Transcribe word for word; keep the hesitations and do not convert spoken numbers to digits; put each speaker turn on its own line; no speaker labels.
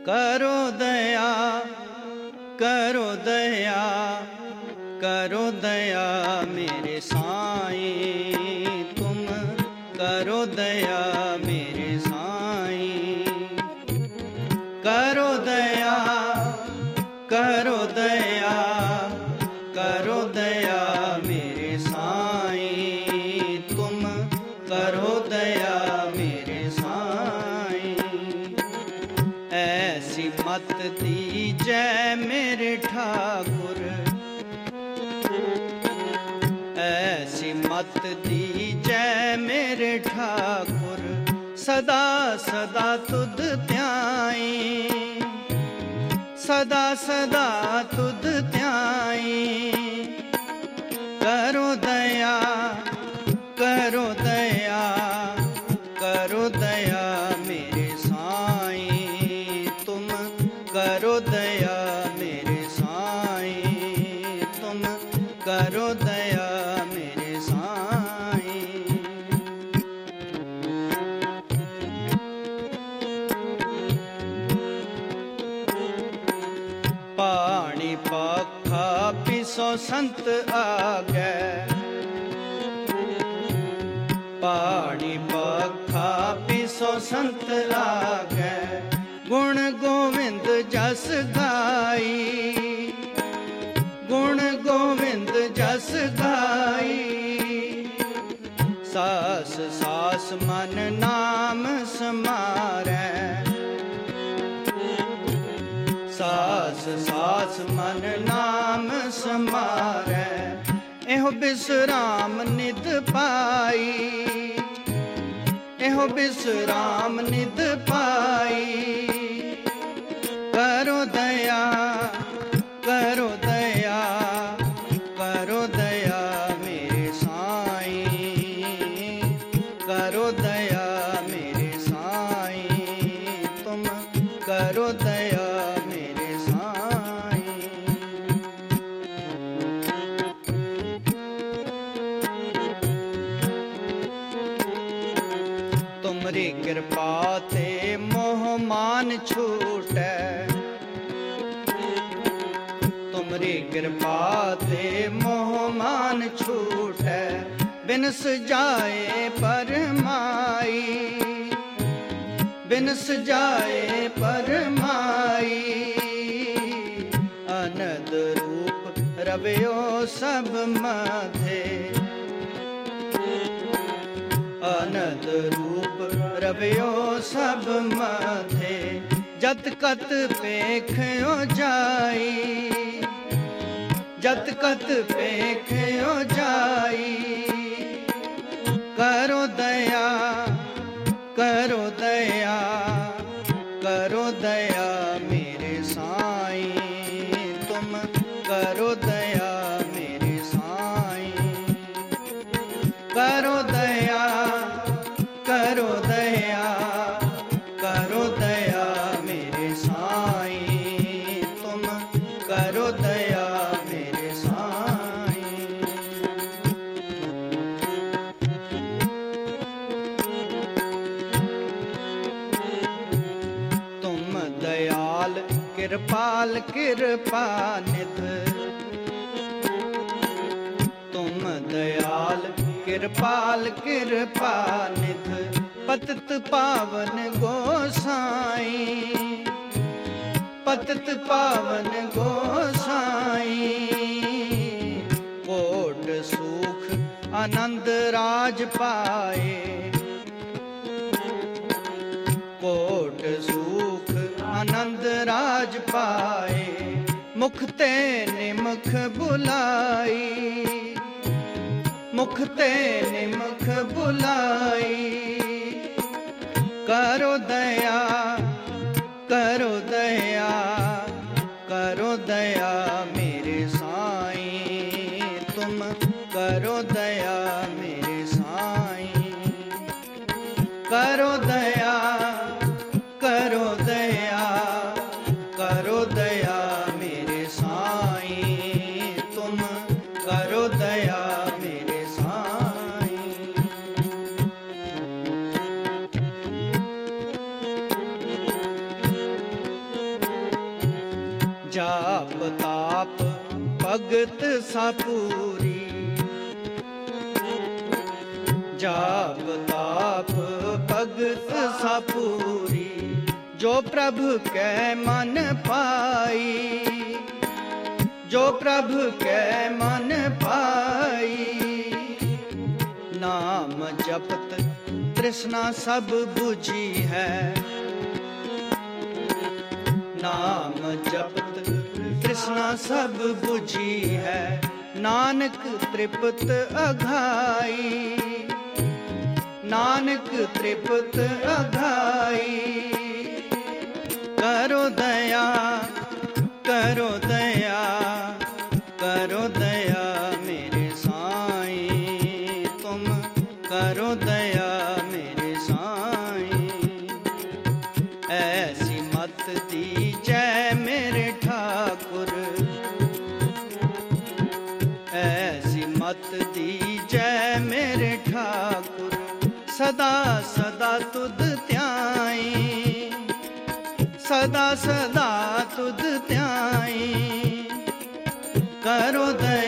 करो दया करो दया करो दया मेरे साईं, तुम करो दया मेरे साईं। करो दया करो दया करो दया मेरे साईं, तुम करो दया मेरे साईं। ऐसी मत दीजै मेरे ठाकुर, ऐसी मत दीजै मेरे ठाकुर, सदा सदा तुध ध्याई, सदा सदा तुध ध्याई। करो दया करो दया करो दया मेरे साईं, तुम करो दया मेरे साईं, तुम करो दया मेरे साईं। पानी पखा पिसो संत आगे, पानी पखा पिसो संत आगे, गुण गोविंद जस गाई, गुण गोविंद जस गाई। सास सास मन नाम समारै, सास सास मन नाम समारै। एहो बिसराम निध पाई, एहो बिसराम निध पाई। करो दया करो दया करो दया मेरे साईं, करो दया मेरे साईं, तुम करो दया मेरे साईं। तुमरी कृपा ते मोह मान छूटै, तुमरी कृपा ते मोह मान छूटै। बिनस जाए परमाई, बिनस जाए परमाई। अनद रूप रवयो सब मधे, अनद रूप रवयो सब मधे। जत कत पेखयो जाई, जत कत पेखयो जाई। करो दया करो दया करो दया मेरे साईं, तुम करो दया मेरे साईं। करो दया करो दया करो दया मेरे साईं, तुम करो दया मेरे साईं। तुम दयाल कृपाल कृपा निध, तुम दयाल कृपाल कृपा निध। पतित पावन गोसाई, पतित पावन गोसाई। कोट सुख आनंद राज पाए, कोट सुख आनंद राज पाए। मुख ते निमुख बुलाई, मुख ते निमुख बुलाई। करो दया करो दया करो दया मेरे साईं, तुम करो दया मेरे साईं। करो दया करो दया करो दया मेरे साईं, तुम करो दया मेरे साईं। भगत सापूरी। जाप ताप भगत सापूरी, जो प्रभु कै मन पाई, जो प्रभु कै मन पाई। नाम जपत तृष्णा सब बुझी है, नाम जपत तृष्णा सब बुझी है। नानक तृप्त अघाई, नानक तृप्त अघाई। करो दया करो दया करो दया मेरे साईं, तुम करो दया मेरे साईं। ऐसी मत दीजै मेरे ठाकुर, ऐसी मत दीजै मेरे ठाकुर। सदा सदा तुध ध्याई, सदा सदा तुध ध्याई। करो दया